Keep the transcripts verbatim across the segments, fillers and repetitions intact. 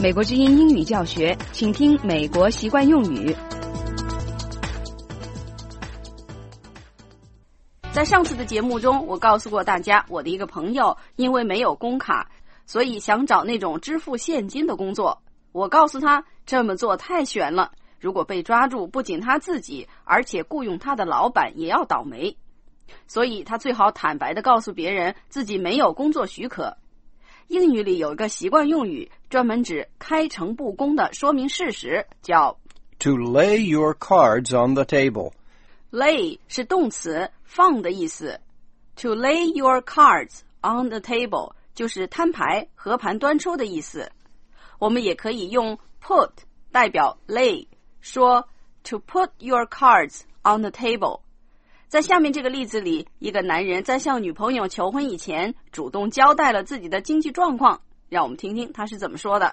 美国之音英语教学，请听美国习惯用语。在上次的节目中，我告诉过大家，我的一个朋友因为没有工卡，所以想找那种支付现金的工作。我告诉他，这么做太悬了，如果被抓住，不仅他自己，而且雇佣他的老板也要倒霉。所以他最好坦白地告诉别人自己没有工作许可。英语里有一个习惯用语，专门指开诚布公地说明事实，叫 To lay your cards on the table.Lay 是动词，放的意思。To lay your cards on the table 就是摊牌、和盘端出的意思。我们也可以用 put 代表 lay， 说 to put your cards on the table。 在下面这个例子里，一个男人在向女朋友求婚以前，主动交代了自己的经济状况。让我们听听他是怎么说的。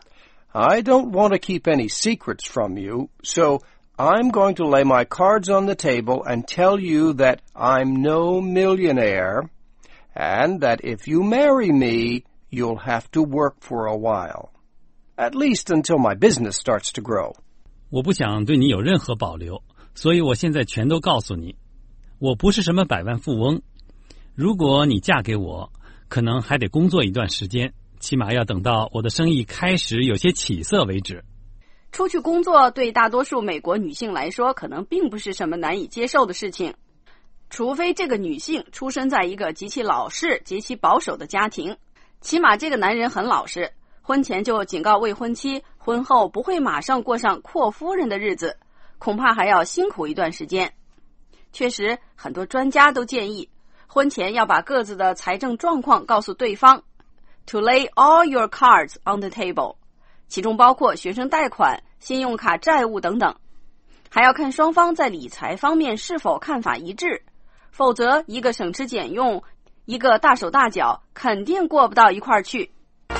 I don't want to keep any secrets from you, so...I'm going to lay my cards on the table and tell you that I'm no millionaire, and that if you marry me, you'll have to work for a while. At least until my business starts to grow. 我不想对你有任何保留，所以我现在全都告诉你。我不是什么百万富翁。如果你嫁给我，可能还得工作一段时间，起码要等到我的生意开始有些起色为止。 出去工作对大多数美国女性来说可能并不是什么难以接受的事情，除非这个女性出生在一个极其老实、极其保守的家庭。起码这个男人很老实，婚前就警告未婚妻，婚后不会马上过上阔夫人的日子，恐怕还要辛苦一段时间。确实，很多专家都建议，婚前要把各自的财政状况告诉对方 To lay all your cards on the table，其中包括学生贷款、信用卡债务等等，还要看双方在理财方面是否看法一致，否则一个省吃俭用，一个大手大脚，肯定过不到一块儿去。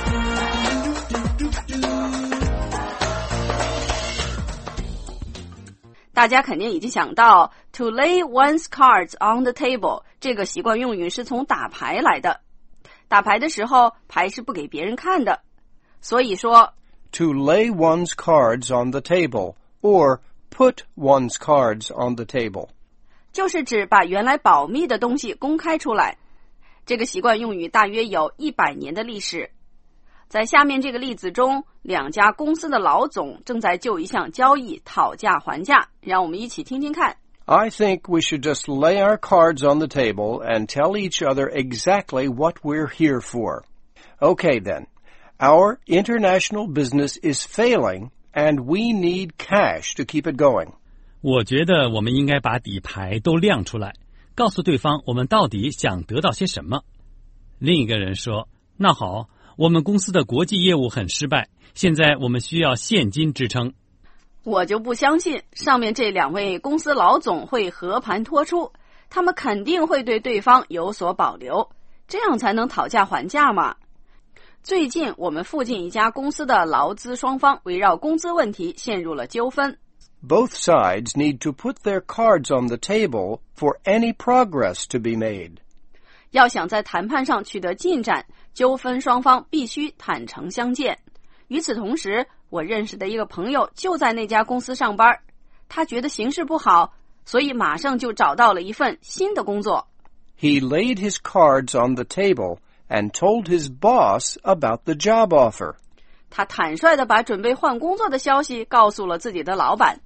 大家肯定已经想到 To lay one's cards on the table 这个习惯用语是从打牌来的。打牌的时候，牌是不给别人看的，所以说 To lay one's cards on the table, or put one's cards on the table. 就是指把原来保密的东西公开出来。这个习惯用语大约有一百年的历史。在下面这个例子中，两家公司的老总正在就一项交易讨价还价，让我们一起听听看。 I think we should just lay our cards on the table and tell each other exactly what we're here for. Okay then.Our international business is failing, and we need cash to keep it going. 我觉得我们应该把底牌都亮出来，告诉对方我们到底想得到些什么。另一个人说，那好，我们公司的国际业务很失败，现在我们需要现金支撑。 我就不相信上面这两位公司老总会和盘托出，他们肯定会对对方有所保留，这样才能讨价还价嘛。最近我们附近一家公司的劳资双方围绕工资问题陷入了纠纷。 Both sides need to put their cards on the table for any progress to be made. 要想在谈判上取得进展，纠纷双方必须坦诚相见。与此同时，我认识的一个朋友就在那家公司上班，他觉得形势不好，所以马上就找到了一份新的工作。 He laid his cards on the table.And told his boss about the job offer. 他坦率地把准备换工作的消息告诉了自己的老板。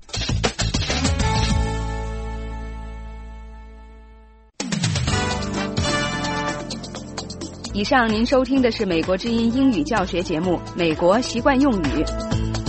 以上您收听的是美国之音英语教学节目《美国习惯用语》。